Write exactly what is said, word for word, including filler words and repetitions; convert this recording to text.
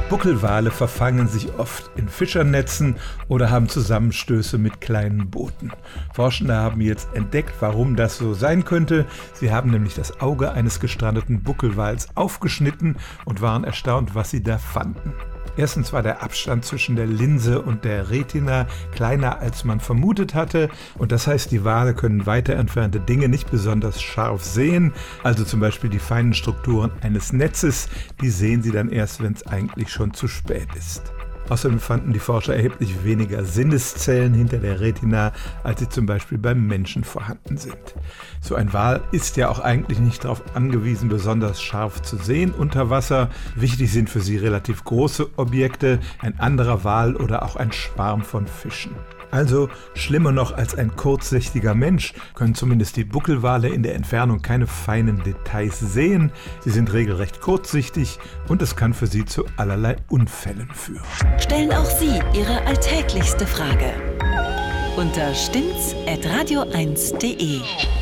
Buckelwale verfangen sich oft in Fischernetzen oder haben Zusammenstöße mit kleinen Booten. Forschende haben jetzt entdeckt, warum das so sein könnte. Sie haben nämlich das Auge eines gestrandeten Buckelwals aufgeschnitten und waren erstaunt, was sie da fanden. Erstens war der Abstand zwischen der Linse und der Retina kleiner, als man vermutet hatte. Und das heißt, die Wale können weiter entfernte Dinge nicht besonders scharf sehen. Also zum Beispiel die feinen Strukturen eines Netzes, die sehen sie dann erst, wenn es eigentlich schon zu spät ist. Außerdem fanden die Forscher erheblich weniger Sinneszellen hinter der Retina, als sie zum Beispiel beim Menschen vorhanden sind. So ein Wal ist ja auch eigentlich nicht darauf angewiesen, besonders scharf zu sehen unter Wasser. Wichtig sind für sie relativ große Objekte, ein anderer Wal oder auch ein Schwarm von Fischen. Also schlimmer noch als ein kurzsichtiger Mensch können zumindest die Buckelwale in der Entfernung keine feinen Details sehen. Sie sind regelrecht kurzsichtig und es kann für sie zu allerlei Unfällen führen. Stellen auch Sie Ihre alltäglichste Frage unter stimmt's at radio eins punkt de.